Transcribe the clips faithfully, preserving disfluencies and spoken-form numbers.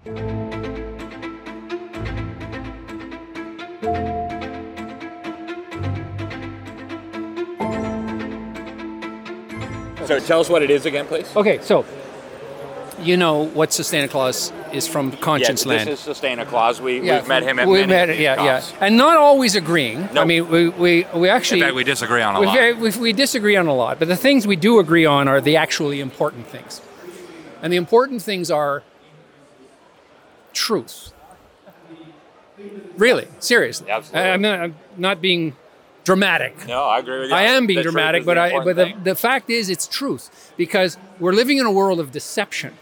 So tell us what it is again, please. Okay, so you know what Sustainaclaus is from Conscience yeah, Land. This is Sustainaclaus. We, Yeah, we've met him at we many met, yeah, talks. yeah, and not always agreeing. Nope. I mean, we we, we actually In fact, we disagree on a we, lot. very- we, we disagree on a lot, but the things we do agree on are the actually important things, and the important things are truth. Really, seriously. Absolutely. I, I'm, not, I'm not being dramatic. No, I agree with you. I am being The truth dramatic, is but the I important but the, thing. the fact is it's truth, because we're living in a world of deception.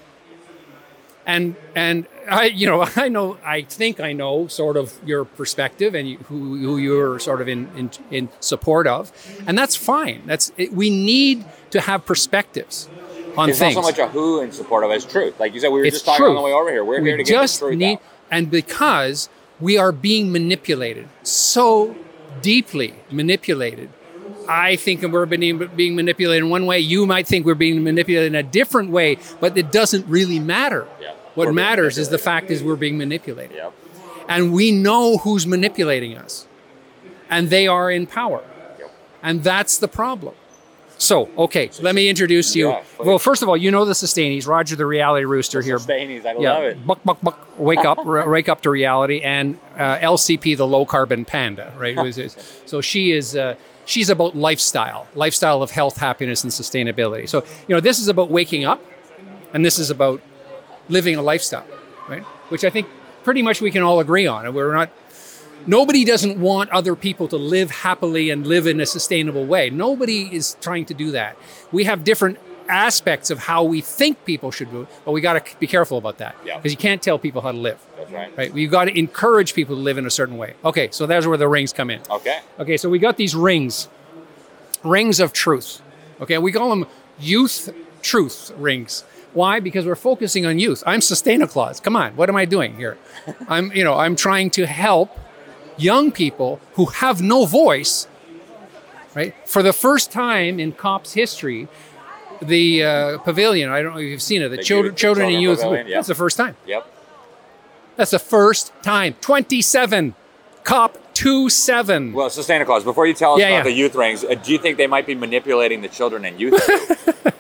And and I you know I know I think I know sort of your perspective and you, who who you're sort of in in, in support of, and that's fine. That's it, we need to have perspectives on it's things. not so much a who in support of as truth. Like you said, we were It's just talking truth. on the way over here. We're we here to get just the truth need, out. and because we are being manipulated so deeply manipulated. I think we're being, being manipulated in one way. You might think we're being manipulated in a different way, but it doesn't really matter. Yeah. What We're being matters is the manipulated. fact is we're being manipulated. Yep. And we know who's manipulating us. And they are in power. Yep. And that's the problem. So, okay, let me introduce you. Yeah, please. Well, first of all, you know the Sustainies. Roger the Reality Rooster here. Sustainies, I Yeah, love it. buck, buck, buck, wake up, r- wake up to reality, and uh, L C P, the low carbon panda, right? It was- it's- so she is, uh, she's about lifestyle, lifestyle of health, happiness, and sustainability. So, you know, this is about waking up, and this is about living a lifestyle, right? Which I think pretty much we can all agree on. And we're not, nobody doesn't want other people to live happily and live in a sustainable way. Nobody is trying to do that. We have different aspects of how we think people should do it, but we got to be careful about that. Yeah. Because you can't tell people how to live. That's right. Right? You've got to encourage people to live in a certain way. Okay, so that's where the rings come in. Okay. Okay, so we got these rings, rings of truth. Okay, we call them youth truth rings. Why? Because we're focusing on youth. I'm Sustainaclaus. Come on, what am I doing here? I'm, you know, I'm trying to help young people who have no voice. Right? For the first time in COP's history, the uh, pavilion. I don't know if you've seen it. The, The children, youth- children and children youth. pavilion, yeah. That's the first time. Yep. That's the first time. twenty-seven. COP twenty-seven. Well, Sustainaclaus, before you tell us Yeah, about yeah. the youth rings, uh, do you think they might be manipulating the children and youth too?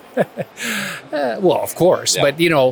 Uh, well, of course, Yeah. but you know,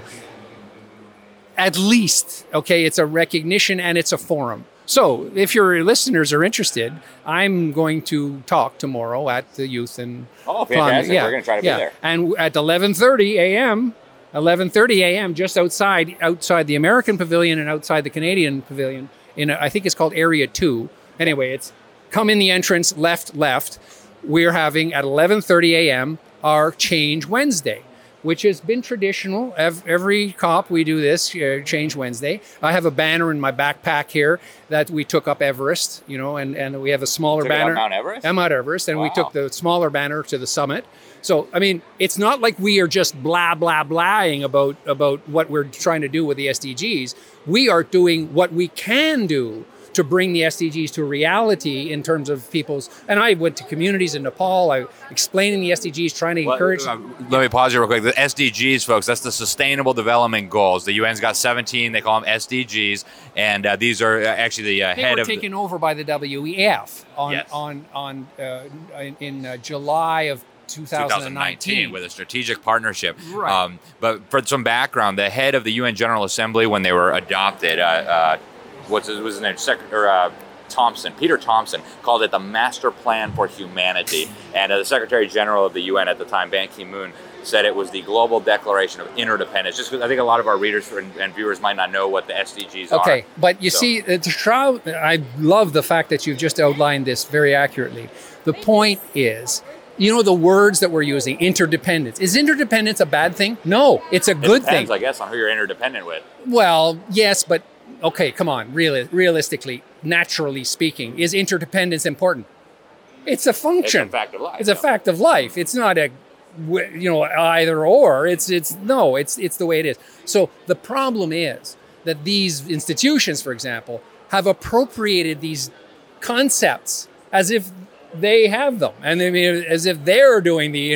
at least, okay, it's a recognition and it's a forum. So if your listeners are interested, I'm going to talk tomorrow at the Youth and Oh, Climate. fantastic. We're going to try to be there. And at eleven thirty a.m., eleven thirty a.m., just outside outside the American Pavilion and outside the Canadian Pavilion, in a, I think it's called Area two. Anyway, it's come in the entrance, left, left. We're having at eleven thirty a.m. our Change Wednesday, which has been traditional. Ev- Every COP we do this, uh, Change Wednesday. I have a banner in my backpack here that we took up Everest, you know, and, and we have a smaller Took it up banner. Mount Everest? I'm Mount Everest, and we Wow. took the smaller banner to the summit. So, I mean, it's not like we are just blah, blah, blahing about, about what we're trying to do with the S D Gs. We are doing what we can do to bring the S D Gs to reality in terms of people's, and I went to communities in Nepal, I explaining the S D Gs, trying to Well, encourage. uh, let me pause you real quick. The S D Gs, folks, that's the Sustainable Development Goals. The U N's got seventeen. They call them S D Gs, and uh, these are uh, actually the uh, They head were of. taken over by the W E F on Yes. on on uh, in, in uh, July of two thousand nineteen. with a strategic partnership. Right. Um, but for some background, the head of the U N General Assembly when they were adopted, uh, uh, what's his, was his name? Sec- or, uh, Thompson, Peter Thompson, called it the Master Plan for Humanity. And uh, the Secretary General of the U N at the time, Ban Ki-moon, said it was the Global Declaration of Interdependence. Just because I think a lot of our readers and, and viewers might not know what the S D Gs are. Okay, but you So- see, uh, the trial, I love the fact that you've just outlined this very accurately. The point is, you know, the words that we're using, interdependence. Is interdependence a bad thing? No, it's a It good depends, thing. I guess, on who you're interdependent with. Well, yes, but okay, come on, really, realistically, naturally speaking, is interdependence important? It's a function. It's a fact of life. It's a yeah. fact of life. It's not a, w- you know, either or. It's it's no. It's it's the way it is. So the problem is that these institutions, for example, have appropriated these concepts as if they have them, and I mean as if they're doing the inter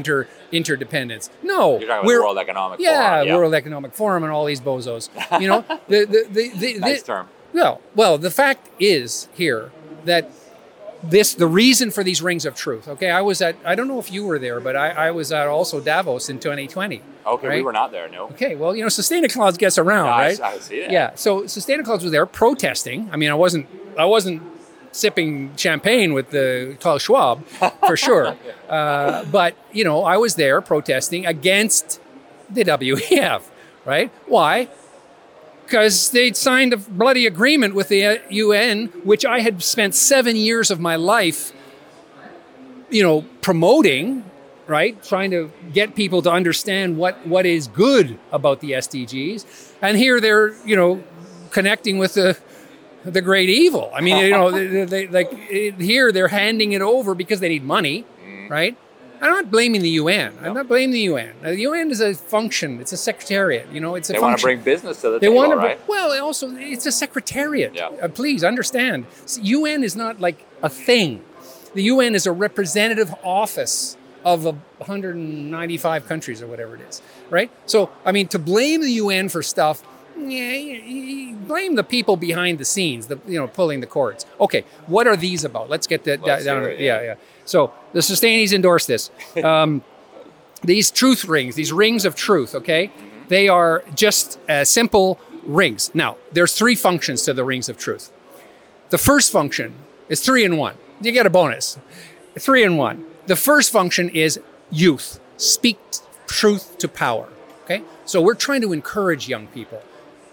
interdependence. No, You're talking about we're the World Economic yeah, Forum. Yeah, World Economic Forum and all these bozos. You know, the the the, the, nice the term. well, well, the fact is here that this the reason for these rings of truth. Okay, I was at I don't know if you were there, but I, I was at also Davos in twenty twenty. Okay, right? we were not there. No. Okay, well, you know, Sustainaclaus gets around, No, I- right? I see that. Yeah, so Sustainaclaus was there protesting. I mean, I wasn't I wasn't sipping champagne with the Klaus Schwab for sure, uh, but you know, I was there protesting against the W E F, right? Why? Because they'd signed a bloody agreement with the U N, which I had spent seven years of my life, you know, promoting, right? Trying to get people to understand what, what is good about the S D Gs. And here they're, you know, connecting with the the great evil. I mean, you know, they, they, like it, here they're handing it over because they need money, right? I'm not blaming the U N. I'm not blaming the U N. The U N is a function. It's a secretariat. You know, it's a They function. want to bring business to the They table, want to, right? well, also it's a secretariat. Yeah. Uh, please understand, U N is not like a thing. The U N is a representative office of a one hundred ninety-five countries or whatever it is, right? So, I mean, to blame the U N for stuff, yeah, you, you blame the people behind the scenes, the you know, pulling the cords. Okay, what are these about? Let's get that Let's down. hear it, yeah, yeah. yeah. So the Sustainies endorse this. Um, these truth rings, these rings of truth, okay? They are just uh, simple rings. Now, there's three functions to the rings of truth. The first function is three in one. You get a bonus. Three in one. The first function is youth. Speak truth to power, okay? So we're trying to encourage young people.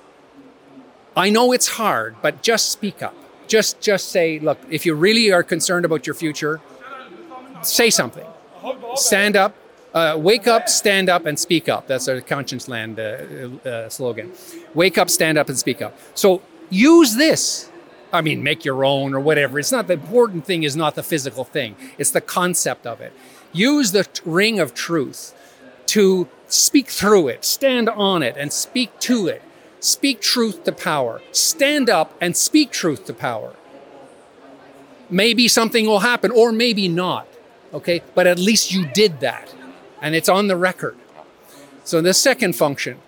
I know it's hard, but just speak up. Just, just say, look, if you really are concerned about your future, say something. Stand up, uh, wake up, stand up, and speak up. That's our Conscience Land uh, uh, slogan. Wake up, stand up, and speak up. So use this. I mean, make your own or whatever. It's not the important thing is not the physical thing. It's the concept of it. Use the t- ring of truth to speak through it, stand on it, and speak to it. Speak truth to power. Stand up and speak truth to power. Maybe something will happen or maybe not. Okay, but at least you did that, and it's on the record. So the second function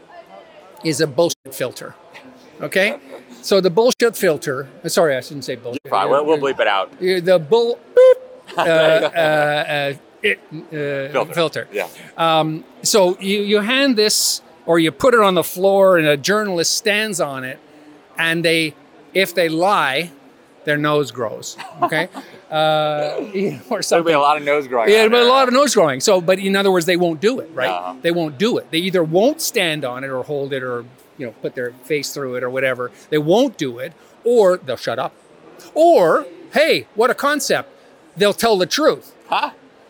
is a bullshit filter. Okay, so the bullshit filter. Sorry, I shouldn't say bullshit. Fine, we'll, we'll bleep it out. The bull beep, uh, uh, uh, it, uh, Filter. filter. Yeah. Um, so you you hand this, or you put it on the floor, and a journalist stands on it, and they, if they lie, their nose grows. Okay. Uh, or There'll something. be a lot of nose growing. Yeah, out but a there. lot of nose growing. So, but in other words, they won't do it, right? Uh-huh. They won't do it. They either won't stand on it or hold it or, you know, put their face through it or whatever. They won't do it, or they'll shut up. Or, hey, what a concept. They'll tell the truth. Huh?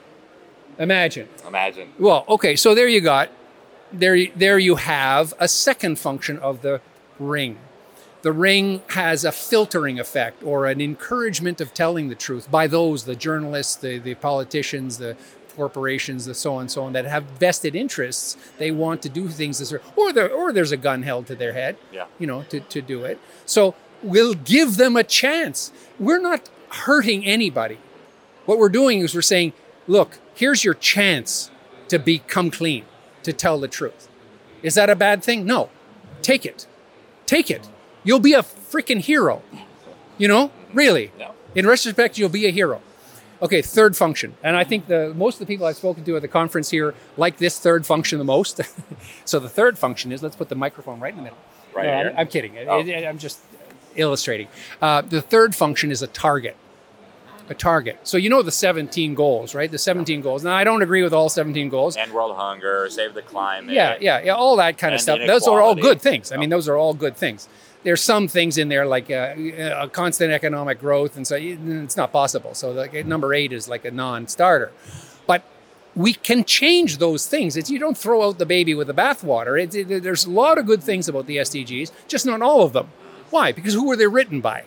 Imagine. Imagine. Well, okay, so there you got, there, there you have a second function of the ring. The ring has a filtering effect or an encouragement of telling the truth by those, the journalists, the, the politicians, the corporations, the so on and so on, that have vested interests. They want to do things this way, or there, or there's a gun held to their head, Yeah. you know, to, to do it. So we'll give them a chance. We're not hurting anybody. What we're doing is we're saying, look, here's your chance to become clean, to tell the truth. Is that a bad thing? No. Take it. Take it. You'll be a freaking hero. You know, really. No. In retrospect, you'll be a hero. Okay, third function. And I think the most of the people I've spoken to at the conference here like this third function the most. So the third function is, let's put the microphone right in the middle. Right No, here? I'm, I'm kidding. Oh. I, I- I'm just illustrating. Uh, the third function is a target. A target. So you know the seventeen goals, right? The seventeen goals. Now, I don't agree with all seventeen goals. End world hunger, save the climate. Yeah, yeah, yeah, all that kind of And stuff. Those are all inequality. good things. I mean, those are all good things. There's some things in there like uh, a constant economic growth, and so it's not possible. So like number eight is like a non-starter. But we can change those things. It's, you don't throw out the baby with the bathwater. It's, it, there's a lot of good things about the S D Gs, just not all of them. Why? Because who were they written by?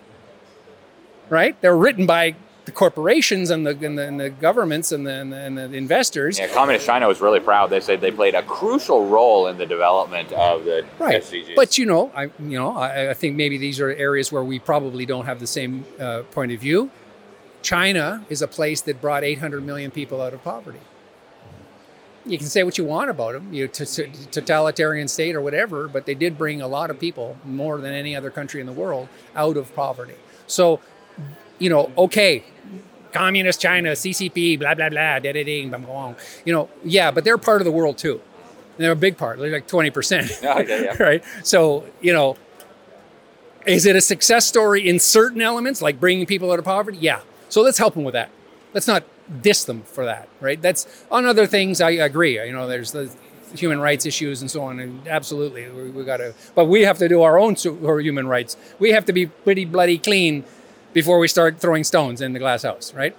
Right? They're written by the corporations and the, and the, and the governments and the, and the, and the investors. Yeah, Communist China was really proud. They said they played a crucial role in the development of the Right, S D Gs. but you know, I you know, I, I think maybe these are areas where we probably don't have the same uh, point of view. China is a place that brought eight hundred million people out of poverty. you can say what you want about them, you t- t- totalitarian state or whatever, but they did bring a lot of people, more than any other country in the world, out of poverty. So, you know, okay, communist China, C C P, blah, blah, blah, da, da, ding, blah, blah, blah. You know, yeah, but they're part of the world too. And they're a big part, they're like twenty percent, Okay, yeah. right? So, you know, is it a success story in certain elements, like bringing people out of poverty? Yeah. So let's help them with that. Let's not diss them for that, right? That's on other things. I agree. You know, there's the human rights issues and so on, and absolutely, we, we got to. But we have to do our own our human rights. We have to be pretty bloody clean before we start throwing stones in the glass house, right?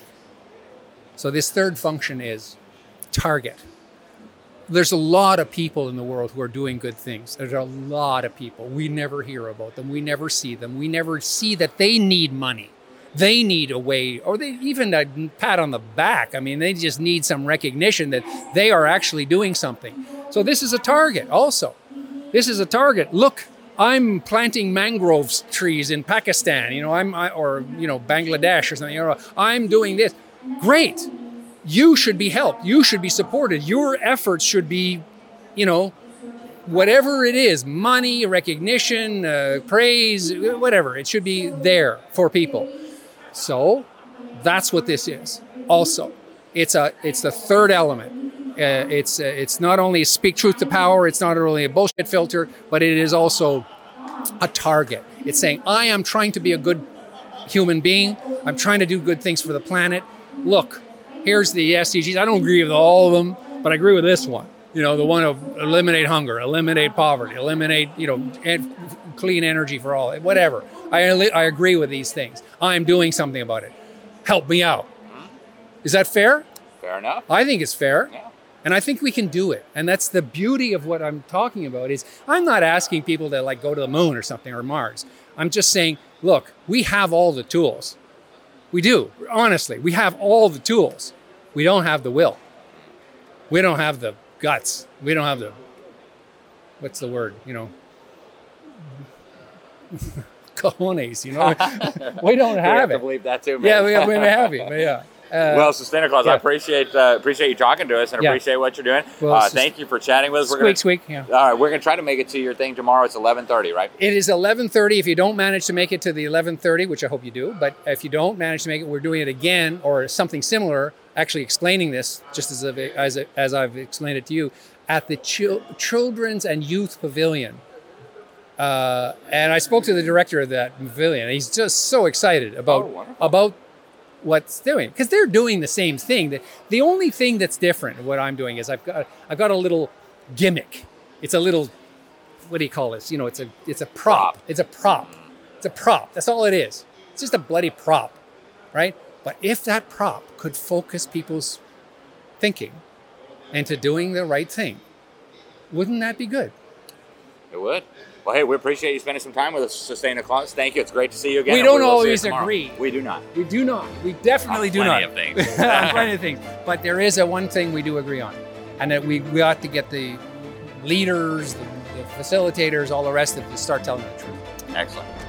So this third function is target. There's a lot of people in the world who are doing good things. There's a lot of people. We never hear about them. We never see them. We never see that they need money. They need a way, or they even a pat on the back. I mean, they just need some recognition that they are actually doing something. So this is a target also. This is a target. Look, I'm planting mangrove trees in Pakistan, you know, I'm, I, or, you know, Bangladesh or something. You know, I'm doing this. Great. You should be helped. You should be supported. Your efforts should be, you know, whatever it is, money, recognition, uh, praise, whatever. It should be there for people. So that's what this is. Also, it's a it's the third element. Uh, it's uh, it's not only a speak truth to power. It's not only a bullshit filter, but it is also a target. It's saying, I am trying to be a good human being. I'm trying to do good things for the planet. Look, here's the S D Gs. I don't agree with all of them, but I agree with this one. You know, the one of eliminate hunger, eliminate poverty, eliminate, you know, en- clean energy for all, whatever. I, I agree with these things. I'm doing something about it. Help me out. Is that fair? Fair enough. I think it's fair. Yeah. And I think we can do it. And that's the beauty of what I'm talking about is I'm not asking people to like go to the moon or something or Mars. I'm just saying, look, we have all the tools. We do. Honestly, we have all the tools. We don't have the will. We don't have the guts. We don't have the, what's the word, you know, cojones, you know. We don't have, we have it. to believe that too, man. Yeah, we have, we have it, but yeah. Uh, well, so Santa Claus, yeah. I appreciate uh, appreciate you talking to us and Yeah. appreciate what you're doing. Well, uh, it's thank you for chatting with us. We're squeak, gonna, squeak, yeah. All right, we're going to try to make it to your thing tomorrow. It's eleven thirty, right? It is eleven thirty. If you don't manage to make it to the eleven thirty, which I hope you do, but if you don't manage to make it, we're doing it again or something similar, actually explaining this just as I've, as, as I've explained it to you, at the Chil- Children's and Youth Pavilion. Uh, and I spoke to the director of that pavilion. And he's just so excited about, Oh, wonderful. about what's doing, because they're doing the same thing. The, the only thing that's different, what I'm doing is I've got I've got a little gimmick. It's a little, what do you call this? You know, it's a it's a prop. Prop. It's a prop. It's a prop. That's all it is. It's just a bloody prop, right? But if that prop could focus people's thinking into doing the right thing, wouldn't that be good? It would. Well, hey, we appreciate you spending some time with us, Sustaina Claus. Thank you. It's great to see you again. We and don't will see you always tomorrow. agree. We do not. We do not. We definitely On do plenty not. of things. On plenty of things. But there is a one thing we do agree on, and that we, we ought to get the leaders, the, the facilitators, all the rest of it to start telling the truth. Excellent.